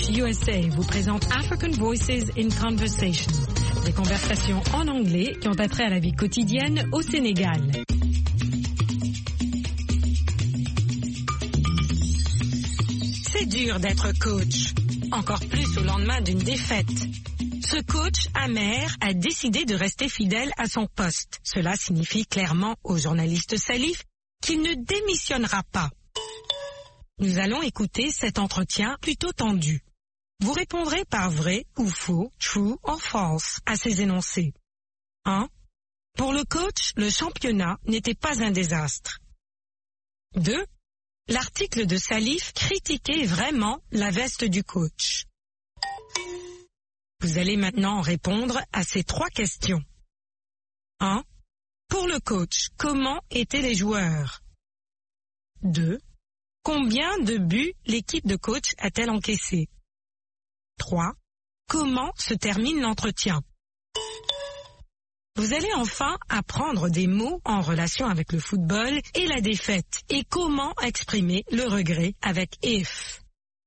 USA vous présente African Voices in Conversation, des conversations en anglais qui ont attrait à la vie quotidienne au Sénégal. C'est dur d'être coach, encore plus au lendemain d'une défaite. Ce coach amer a décidé de rester fidèle à son poste. Cela signifie clairement au journaliste Salif qu'il ne démissionnera pas. Nous allons écouter cet entretien plutôt tendu. Vous répondrez par vrai ou faux, true or false, à ces énoncés. 1. Pour le coach, le championnat n'était pas un désastre. 2. L'article de Salif critiquait vraiment la veste du coach. Vous allez maintenant répondre à ces 3 questions. 1. Pour le coach, comment étaient les joueurs? 2. Combien de buts l'équipe de coach a-t-elle encaissé? 3. Comment se termine l'entretien? Vous allez enfin apprendre des mots en relation avec le football et la défaite et comment exprimer le regret avec if.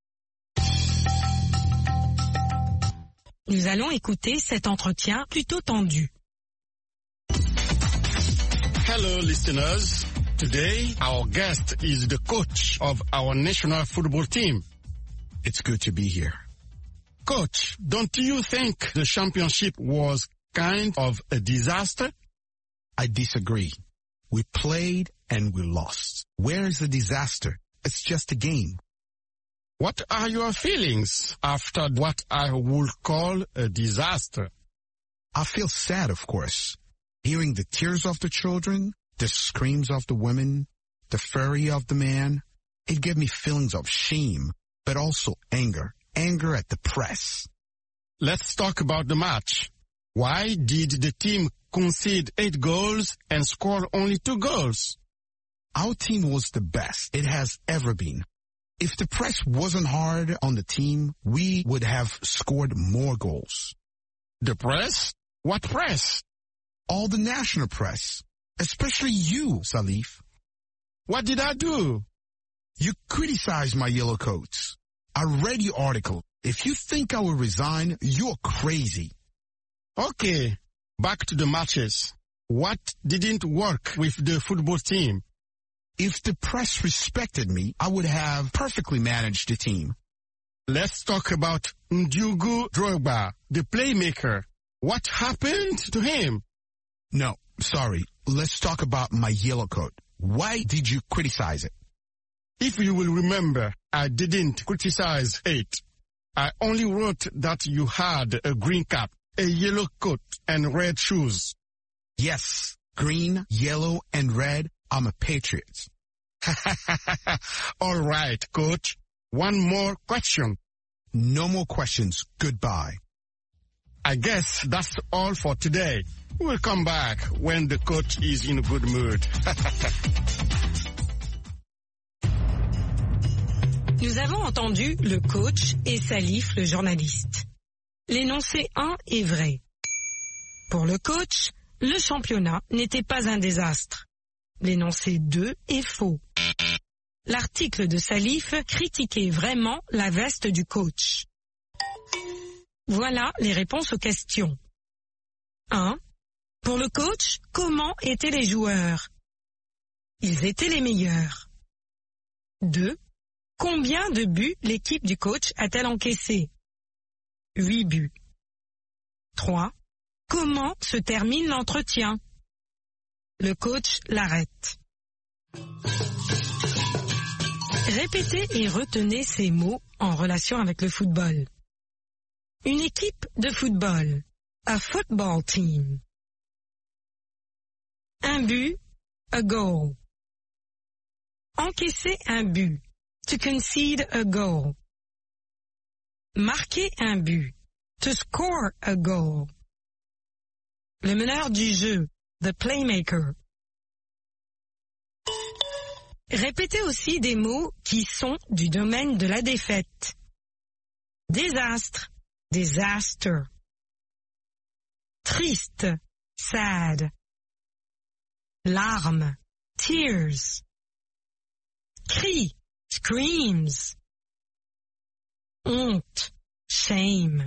Nous allons écouter cet entretien plutôt tendu. Hello, listeners. Today, our guest is the coach of our national football team. It's good to be here. Coach, don't you think the championship was kind of a disaster? I disagree. We played and we lost. Where is the disaster? It's just a game. What are your feelings after what I would call a disaster? I feel sad, of course. Hearing the tears of the children, the screams of the women, the fury of the man, it gave me feelings of shame, but also anger. Anger at the press. Let's talk about the match. Why did the team concede 8 goals and score only 2 goals? Our team was the best it has ever been. If the press wasn't hard on the team, we would have scored more goals. The press? What press? All the national press. Especially you, Salif. What did I do? You criticized my yellow coats. I read your article. If you think I will resign, you're crazy. Okay, back to the matches. What didn't work with the football team? If the press respected me, I would have perfectly managed the team. Let's talk about Ndiogu Drogba, the playmaker. What happened to him? No, sorry. Let's talk about my yellow coat. Why did you criticize it? If you will remember, I didn't criticize it. I only wrote that you had a green cap, a yellow coat, and red shoes. Yes, green, yellow, and red. I'm a patriot. All right, coach. One more question. No more questions. Goodbye. I guess that's all for today. We'll come back when the coach is in a good mood. Nous avons entendu le coach et Salif, le journaliste. L'énoncé 1 est vrai. Pour le coach, le championnat n'était pas un désastre. L'énoncé 2 est faux. L'article de Salif critiquait vraiment la veste du coach. Voilà les réponses aux questions. 1. Pour le coach, comment étaient les joueurs? Ils étaient les meilleurs. 2. Combien de buts l'équipe du coach a-t-elle encaissé? 8 buts. 3. Comment se termine l'entretien? Le coach l'arrête. Répétez et retenez ces mots en relation avec le football. Une équipe de football. A football team. Un but. A goal. Encaisser un but. To concede a goal. Marquer un but. To score a goal. Le meneur du jeu. The playmaker. Répétez aussi des mots qui sont du domaine de la défaite. Désastre. Disaster. Triste. Sad. Larmes. Tears. Cri. Screams. honte, shame.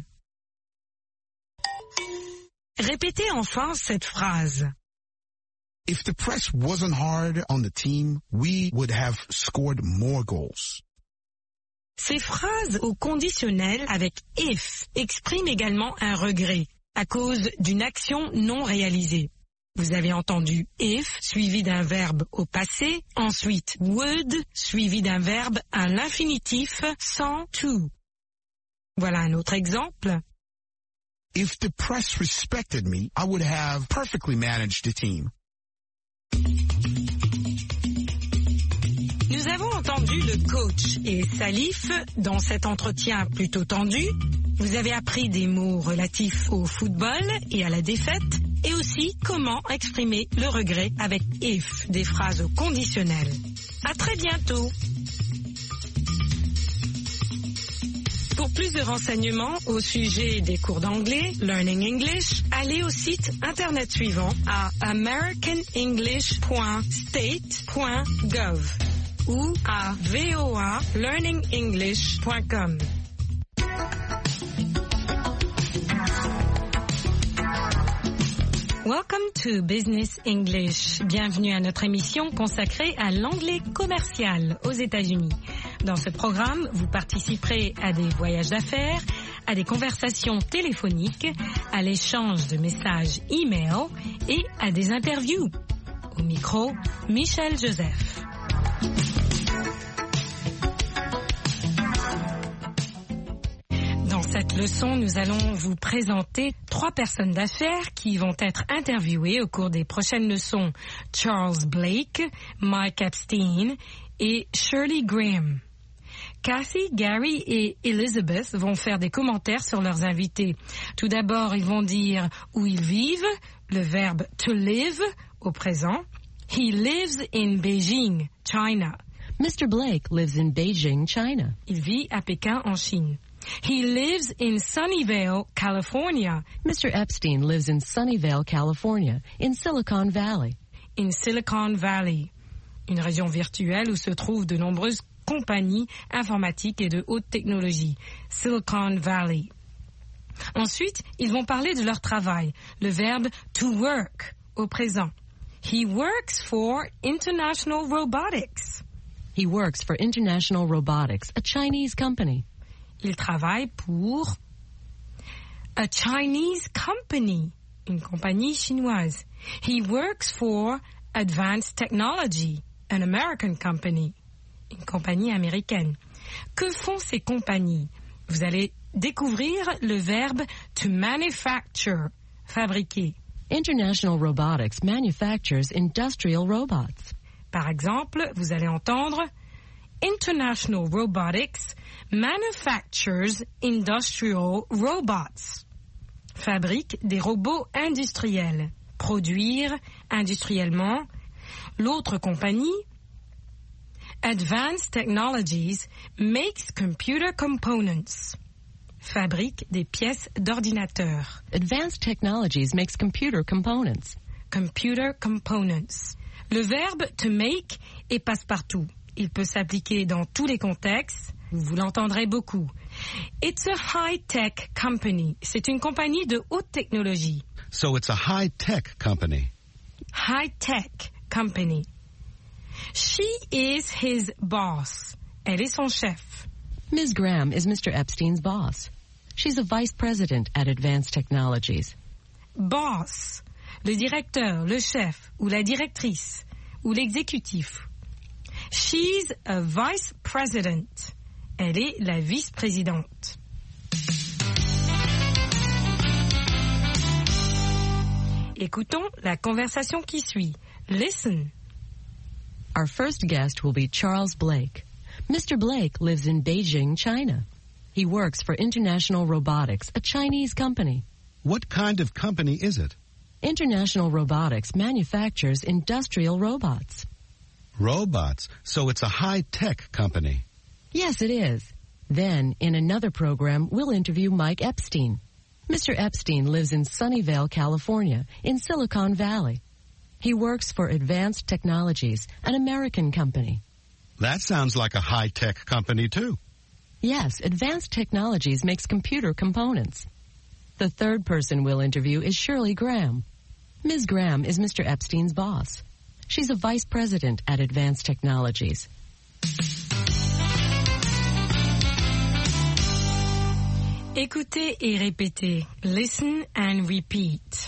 Répétez enfin cette phrase. If the press wasn't hard on the team, we would have scored more goals. Ces phrases au conditionnel avec if expriment également un regret à cause d'une action non réalisée. Vous avez entendu if suivi d'un verbe au passé, ensuite would suivi d'un verbe à l'infinitif sans to. Voilà un autre exemple. If the press respected me, I would have perfectly managed the team. Nous avons entendu le coach et Salif dans cet entretien plutôt tendu. Vous avez appris des mots relatifs au football et à la défaite et aussi comment exprimer le regret avec if, des phrases au conditionnel. À très bientôt. Pour plus de renseignements au sujet des cours d'anglais, Learning English, allez au site internet suivant à americanenglish.state.gov ou à voalearningenglish.com. Welcome to Business English. Bienvenue à notre émission consacrée à l'anglais commercial aux États-Unis. Dans ce programme, vous participerez à des voyages d'affaires, à des conversations téléphoniques, à l'échange de messages e-mail et à des interviews. Au micro, Michel Joseph. Dans cette leçon, nous allons vous présenter 3 personnes d'affaires qui vont être interviewées au cours des prochaines leçons. Charles Blake, Mike Epstein et Shirley Graham. Kathy, Gary et Elizabeth vont faire des commentaires sur leurs invités. Tout d'abord, ils vont dire où ils vivent, le verbe to live au présent. He lives in Beijing, China. Mr. Blake lives in Beijing, China. Il vit à Pékin, en Chine. He lives in Sunnyvale, California. Mr. Epstein lives in Sunnyvale, California, in Silicon Valley. In Silicon Valley, une région virtuelle où se trouvent de nombreuses compagnies informatiques et de haute technologie. Silicon Valley. Ensuite, ils vont parler de leur travail, le verbe to work au présent. He works for International Robotics. He works for International Robotics, a Chinese company. Il travaille pour a Chinese company, une compagnie chinoise. He works for Advanced Technology, an American company, une compagnie américaine. Que font ces compagnies? Vous allez découvrir le verbe to manufacture, fabriquer. International Robotics manufactures industrial robots. Par exemple, vous allez entendre International Robotics manufactures industrial robots. Fabrique des robots industriels. Produire industriellement. L'autre compagnie, Advanced Technologies, makes computer components. Fabrique des pièces d'ordinateur. Advanced Technologies makes computer components. Computer components. Le verbe to make est passe-partout. Il peut s'appliquer dans tous les contextes. Vous l'entendrez beaucoup. It's a high-tech company. C'est une compagnie de haute technologie. So it's a high-tech company. High-tech company. She is his boss. Elle est son chef. Ms. Graham is Mr. Epstein's boss. She's a vice president at Advanced Technologies. Boss, le directeur, le chef, ou la directrice, ou l'exécutif. She's a vice president. Elle est la vice-présidente. Écoutons la conversation qui suit. Listen. Our first guest will be Charles Blake. Mr. Blake lives in Beijing, China. He works for International Robotics, a Chinese company. What kind of company is it? International Robotics manufactures industrial robots. Robots. So it's a high-tech company. Yes, it is. Then, in another program, we'll interview Mike Epstein. Mr. Epstein lives in Sunnyvale, California, in Silicon Valley. He works for Advanced Technologies, an American company. That sounds like a high-tech company, too. Yes, Advanced Technologies makes computer components. The third person we'll interview is Shirley Graham. Ms. Graham is Mr. Epstein's boss. She's a vice president at Advanced Technologies. Écoutez et répétez. Listen and repeat.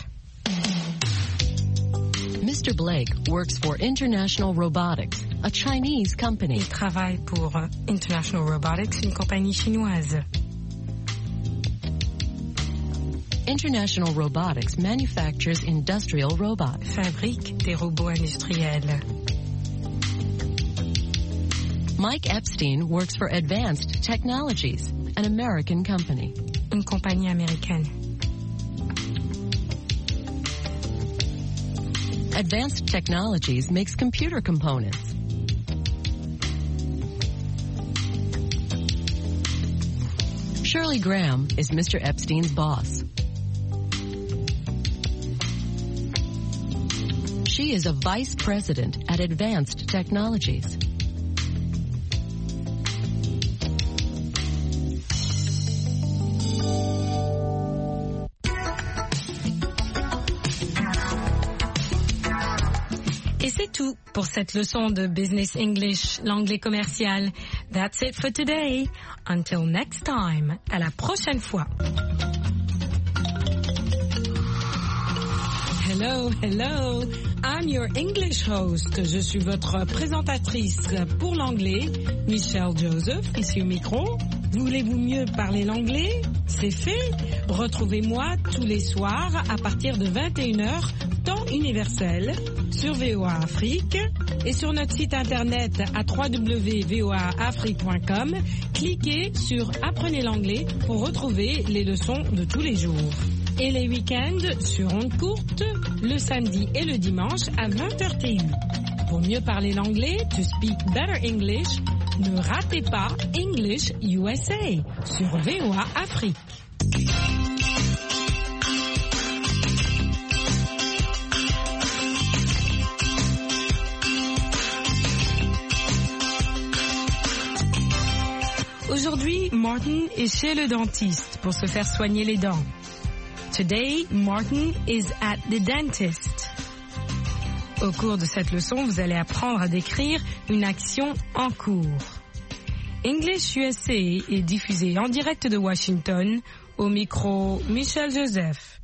Mr. Blake works for International Robotics, a Chinese company. Il travaille pour International Robotics, une compagnie chinoise. International Robotics manufactures industrial robots. Fabrique des robots industriels. Mike Epstein works for Advanced Technologies, an American company. Une compagnie américaine. Advanced Technologies makes computer components. Shirley Graham is Mr. Epstein's boss. She is a vice president at Advanced Technologies. Et c'est tout pour cette leçon de Business English, l'anglais commercial. That's it for today. Until next time. À la prochaine fois. Hello, hello. I'm your English host. Je suis votre présentatrice pour l'anglais, Michelle Joseph, ici au micro. Voulez-vous mieux parler l'anglais? C'est fait. Retrouvez-moi tous les soirs à partir de 21h, temps universel, sur VOA Afrique et sur notre site internet à www.voaafrique.com. Cliquez sur Apprenez l'anglais pour retrouver les leçons de tous les jours. Et les week-ends sur ondes courtes, le samedi et le dimanche à 20h TU. Pour mieux parler l'anglais, to speak better English, ne ratez pas English USA sur VOA Afrique. Aujourd'hui, Martin est chez le dentiste pour se faire soigner les dents. Today, Martin is at the dentist. Au cours de cette leçon, vous allez apprendre à décrire une action en cours. English USA est diffusé en direct de Washington, au micro Michelle Joseph.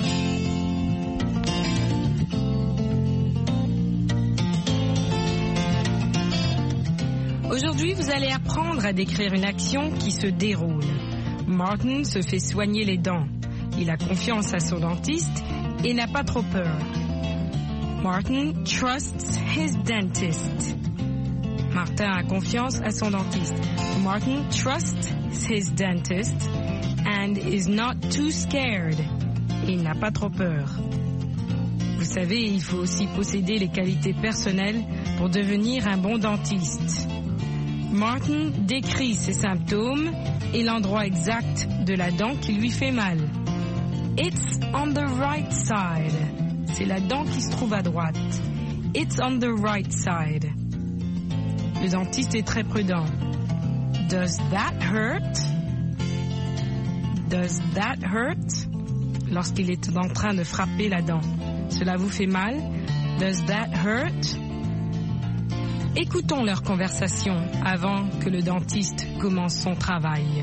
Aujourd'hui, vous allez apprendre à décrire une action qui se déroule. Martin se fait soigner les dents. Il a confiance à son dentiste et n'a pas trop peur. Martin trusts his dentist. Martin a confiance à son dentiste. Martin trusts his dentist and is not too scared. Il n'a pas trop peur. Vous savez, il faut aussi posséder les qualités personnelles pour devenir un bon dentiste. Martin décrit ses symptômes et l'endroit exact de la dent qui lui fait mal. It's on the right side. C'est la dent qui se trouve à droite. It's on the right side. Le dentiste est très prudent. Does that hurt? Does that hurt? Lorsqu'il est en train de frapper la dent. Cela vous fait mal? Does that hurt? Écoutons leur conversation avant que le dentiste commence son travail.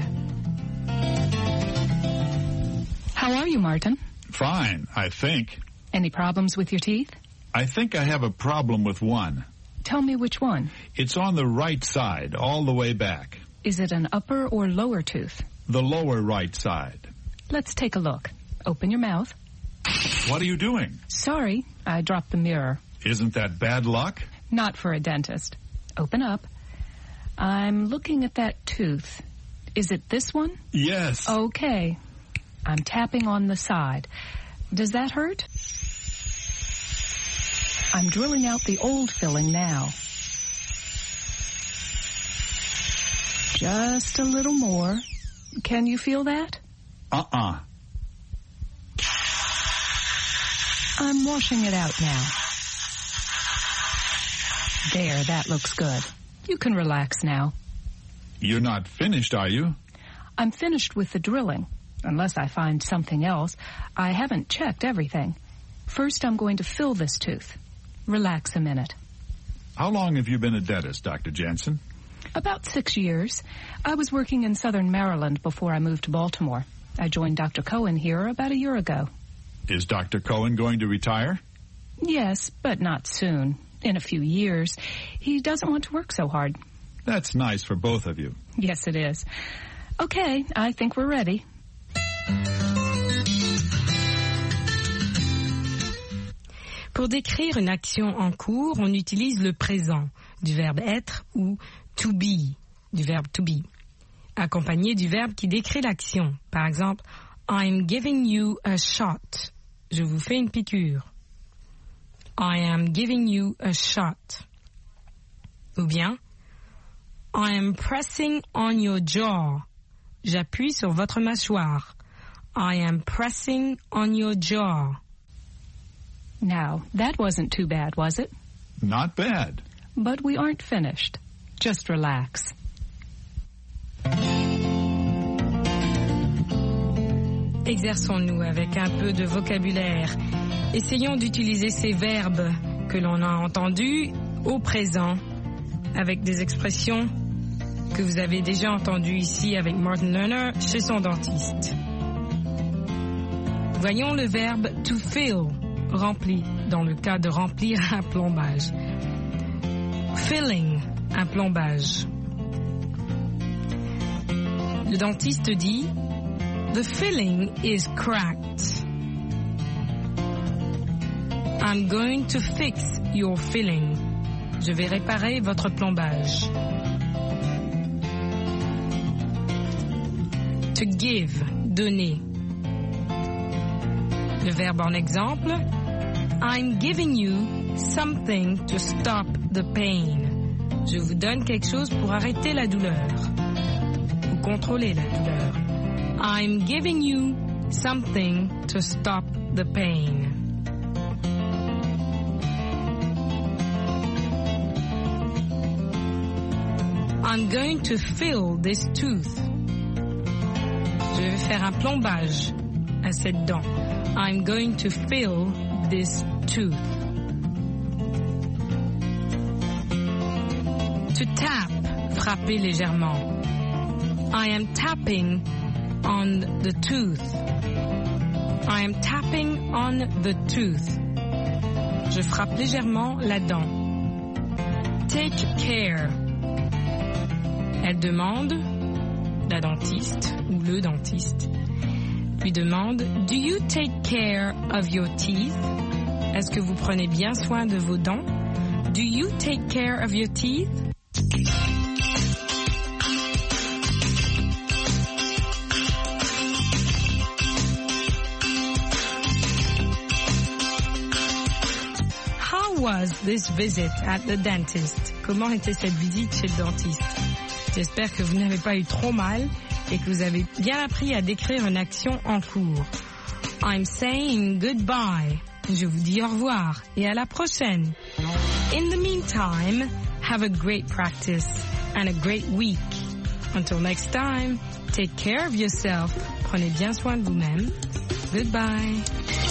How are you, Martin? Fine, I think. Any problems with your teeth? I think I have a problem with one. Tell me which one. It's on the right side, all the way back. Is it an upper or lower tooth? The lower right side. Let's take a look. Open your mouth. What are you doing? Sorry, I dropped the mirror. Isn't that bad luck? Not for a dentist. Open up. I'm looking at that tooth. Is it this one? Yes. Okay. I'm tapping on the side. Does that hurt? I'm drilling out the old filling now. Just a little more. Can you feel that? Uh-uh. I'm washing it out now. There, that looks good. You can relax now. You're not finished, are you? I'm finished with the drilling, unless I find something else. I haven't checked everything. First, I'm going to fill this tooth. Relax a minute. How long have you been a dentist, Dr. Jansen? About 6 years. I was working in southern Maryland before I moved to Baltimore. I joined Dr. Cohen here about a year ago. Is Dr. Cohen going to retire? Yes, but not soon. In a few years. He doesn't want to work so hard. That's nice for both of you. Yes, it is. Okay, I think we're ready. Pour décrire une action en cours, on utilise le présent du verbe être ou to be du verbe to be, accompagné du verbe qui décrit l'action. Par exemple, I'm giving you a shot. Je vous fais une piqûre. I am giving you a shot. Ou bien, I am pressing on your jaw. J'appuie sur votre mâchoire. I am pressing on your jaw. Now, that wasn't too bad, was it? Not bad. But we aren't finished. Just relax. Exerçons-nous avec un peu de vocabulaire. Essayons d'utiliser ces verbes que l'on a entendus au présent avec des expressions que vous avez déjà entendues ici avec Martin Lerner chez son dentiste. Voyons le verbe to fill, rempli, dans le cas de remplir un plombage. Filling, un plombage. Le dentiste dit The filling is cracked. I'm going to fix your filling. Je vais réparer votre plombage. To give, donner. Le verbe en exemple, I'm giving you something to stop the pain. Je vous donne quelque chose pour arrêter la douleur ou contrôler la douleur. I'm giving you something to stop the pain. I'm going to fill this tooth. Je vais faire un plombage à cette dent. I'm going to fill this tooth. To tap, frapper légèrement. I am tapping on the tooth. I am tapping on the tooth. Je frappe légèrement la dent. Take care. Elle demande, la dentiste ou le dentiste, lui demande, Do you take care of your teeth? Est-ce que vous prenez bien soin de vos dents? Do you take care of your teeth? How was this visit at the dentist? Comment était cette visite chez le dentiste? J'espère que vous n'avez pas eu trop mal et que vous avez bien appris à décrire une action en cours. I'm saying goodbye. Je vous dis au revoir et à la prochaine. In the meantime, have a great practice and a great week. Until next time, take care of yourself. Prenez bien soin de vous-même. Goodbye.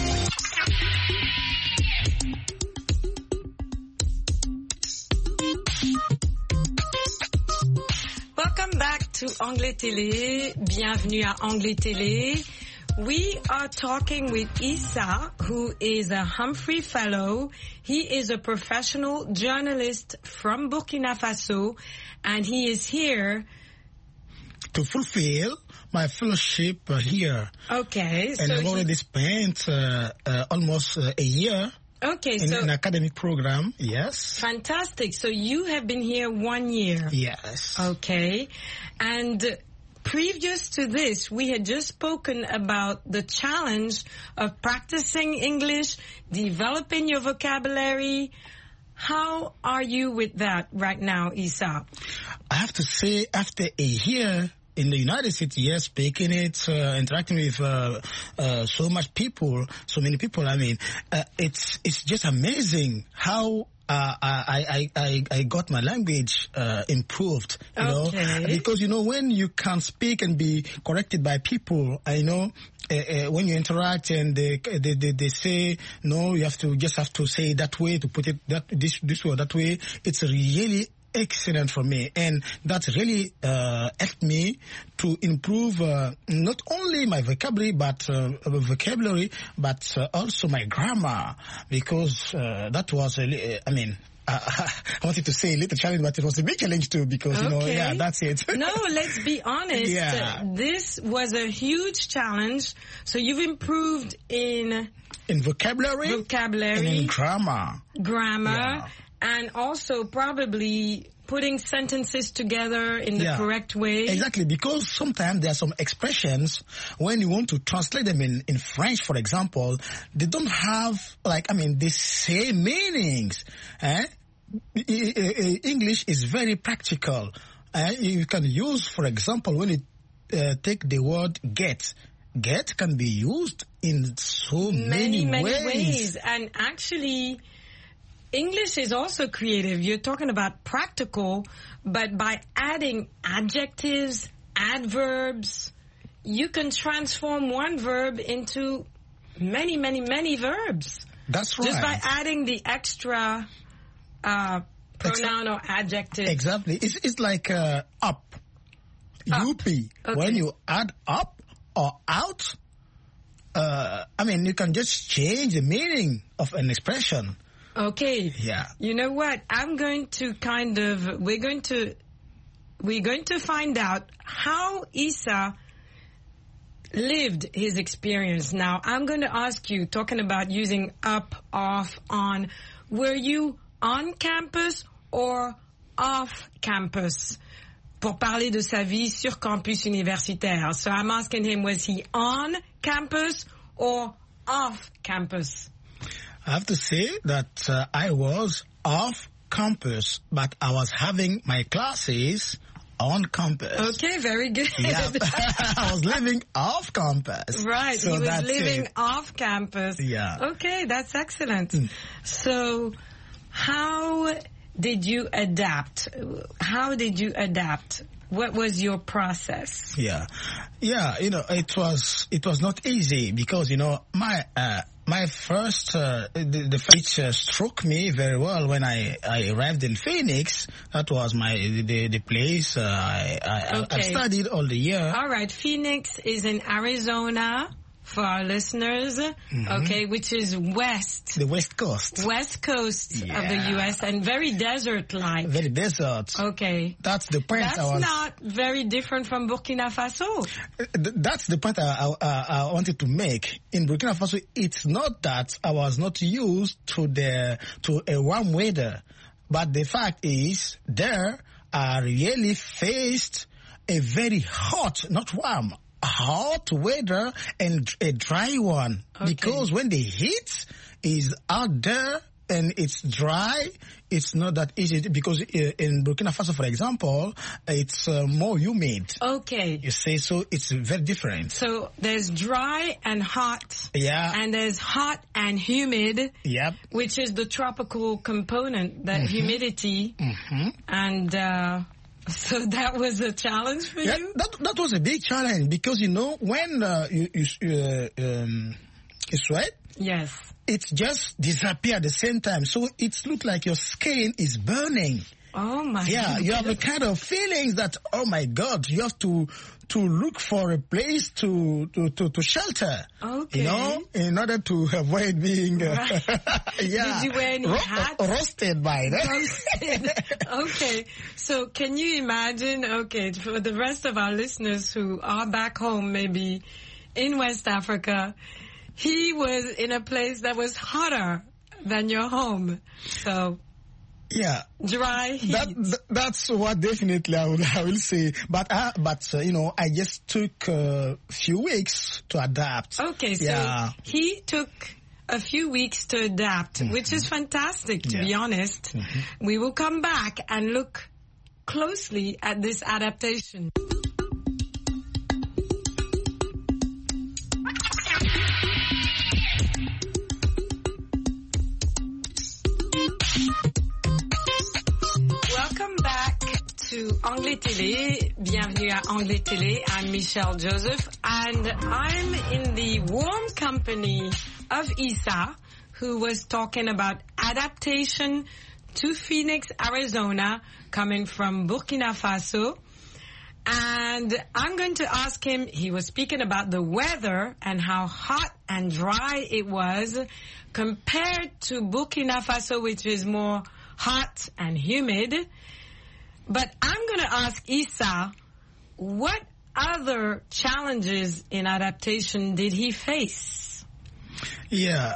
Welcome back to Anglais Télé. Bienvenue à Anglais Télé. We are talking with Issa, who is a Humphrey Fellow. He is a professional journalist from Burkina Faso, and he is here to fulfill my fellowship here. Okay. And I've already spent almost a year. Okay, in an academic program, yes. Fantastic. So you have been here 1 year. Yes. Okay. And previous to this, we had just spoken about the challenge of practicing English, developing your vocabulary. How are you with that right now, Issa? I have to say, after a year in the United States, yes, speaking it, interacting with so many people. I mean, it's just amazing how I got my language improved, you know, because, you know, when you can speak and be corrected by people, I know when you interact and they say, no, you have to say that way, to put it this way or that way, it's really excellent for me, and that really helped me to improve not only my vocabulary but also my grammar, because that was I wanted to say a little challenge, but it was a big challenge too, because, you know, yeah, that's it. No, let's be honest. Yeah. This was a huge challenge. So you've improved in vocabulary, and in grammar. Yeah. And also probably putting sentences together in the correct way. Exactly, because sometimes there are some expressions, when you want to translate them in French, for example, they don't have, the same meanings. English is very practical. You can use, for example, when you take the word get. Get can be used in so many ways. And actually, English is also creative. You're talking about practical, but by adding adjectives, adverbs, you can transform one verb into many, many, many verbs. That's right. Just by adding the extra pronoun or adjective. Exactly. It's like up. UP. Okay. When you add up or out, you can just change the meaning of an expression. Okay. Yeah. You know what? we're going to find out how Issa lived his experience. Now, I'm going to ask you, talking about using up, off, on, were you on campus or off campus? Pour parler de sa vie sur campus universitaire. So I'm asking him, was he on campus or off campus? I have to say that I was off campus, but I was having my classes on campus. Okay, very good. Yeah, I was living off campus. Right, so he was living off campus. Yeah. Okay, that's excellent. So, how did you adapt? What was your process? Yeah, it was not easy, because, my first, which struck me very well when I arrived in Phoenix. That was the place I studied all the year. All right, Phoenix is in Arizona, for our listeners, okay, which is west. The West Coast. West Coast of the U.S. and very desert-like. Very desert. Okay. That's the point. That's not very different from Burkina Faso. That's the point I wanted to make. In Burkina Faso, it's not that I was not used to a warm weather, but the fact is there I really faced a very hot, not warm, hot weather and a dry one. Okay. Because when the heat is out there and it's dry, it's not that easy, because in Burkina Faso, for example, it's more humid. Okay. You say, so it's very different. So there's dry and hot. Yeah. And there's hot and humid. Yep. Which is the tropical component, that humidity. And so that was a challenge for you? That was a big challenge, because, when you sweat, yes, it just disappears at the same time. So it looks like your skin is burning. Oh my God. Yeah, you have a kind of feelings that, oh my God, you have to look for a place to shelter. Okay. In order to avoid being right. yeah. Did you wear any hats? Roasted by that. Roasted. Okay. So can you imagine, for the rest of our listeners who are back home, maybe in West Africa, he was in a place that was hotter than your home. So yeah, dry heat. That's what definitely I will say. But I just took a few weeks to adapt. Okay, so he took a few weeks to adapt, which is fantastic, to be honest. We will come back and look closely at this adaptation. to Anglais Télé. Bienvenue à Anglais Télé. I'm Michelle Joseph, and I'm in the warm company of Issa, who was talking about adaptation to Phoenix, Arizona, coming from Burkina Faso. And I'm going to ask him, he was speaking about the weather and how hot and dry it was compared to Burkina Faso, which is more hot and humid. But I'm going to ask Issa, what other challenges in adaptation did he face? Yeah,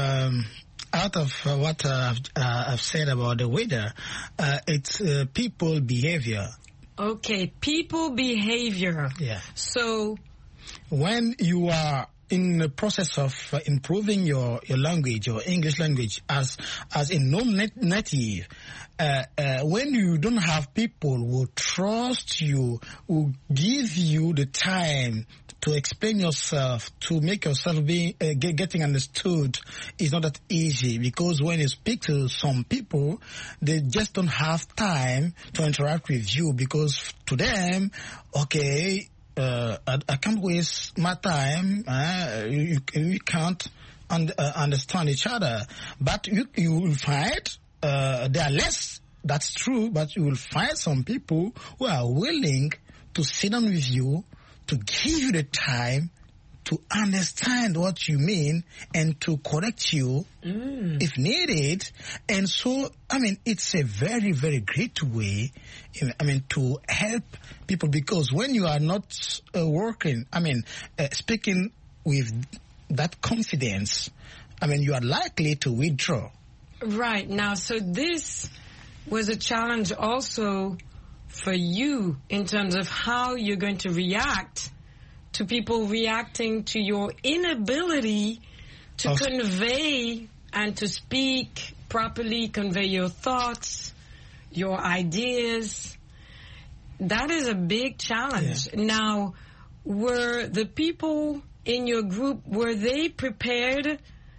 out of what I've said about the weather, it's people behavior. Okay, people behavior. Yeah. So when you are in the process of improving your language, your English language, as a non-native, when you don't have people who trust you, who give you the time to explain yourself, to make yourself getting understood, is not that easy, because when you speak to some people, they just don't have time to interact with you, because to them, okay, I can't waste my time. You can't understand each other. But you will find there are less. That's true. But you will find some people who are willing to sit down with you, to give you the time to understand what you mean and to correct you if needed. And so, I mean, it's a very, very great way, to help people, because when you are not working, speaking with that confidence, you are likely to withdraw. Right. Now, so this was a challenge also for you in terms of how you're going to react to people reacting to your inability to convey and to speak properly, convey your thoughts, your ideas. That is a big challenge. Yeah. Now, were the people in your group, were they prepared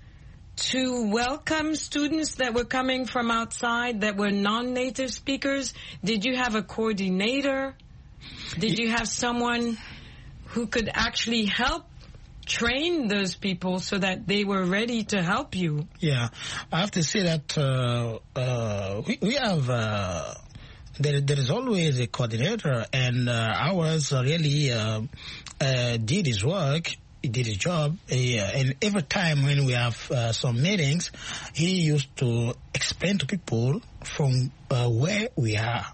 to welcome students that were coming from outside that were non-native speakers? Did you have a coordinator? Did you have someone who could actually help train those people so that they were ready to help you? Yeah, I have to say that we have, there is always a coordinator, and ours really did his work. He did his job, and every time when we have some meetings, he used to explain to people from where we are.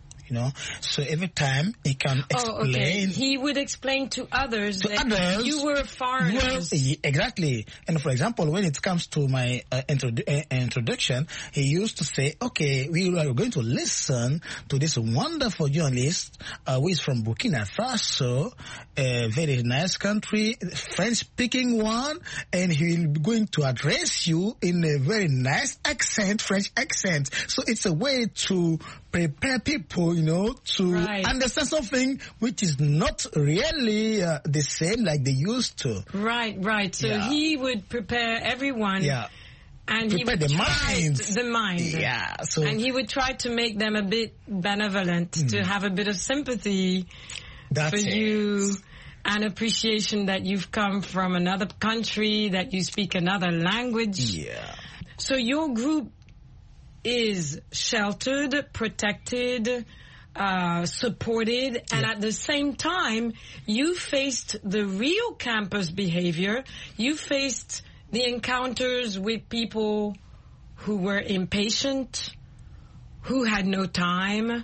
So every time he can explain. Oh, okay. He would explain to others that you were foreigners. Well, exactly. And for example, when it comes to my introduction, he used to say, okay, we are going to listen to this wonderful journalist who is from Burkina Faso, a very nice country, French-speaking one, and he will be going to address you in a very nice accent, French accent. So it's a way to prepare people, to understand something which is not really the same like they used to. Right. So he would prepare everyone. Yeah. And prepare he would the mind. Yeah. So, and he would try to make them a bit benevolent, to have a bit of sympathy for you, and appreciation that you've come from another country, that you speak another language. Yeah. So your group is sheltered, protected, supported, and at the same time, you faced the real campus behavior. You faced the encounters with people who were impatient, who had no time,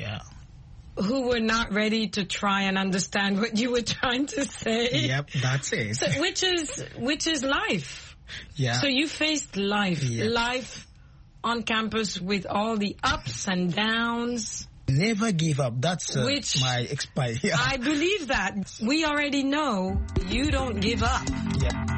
who were not ready to try and understand what you were trying to say. Yep, that's it. So, which is life. Yeah. So you faced life. Yeah. Life on campus with all the ups and downs. Never give up. That's my expire. Yeah. I believe that. We already know you don't give up. Yeah.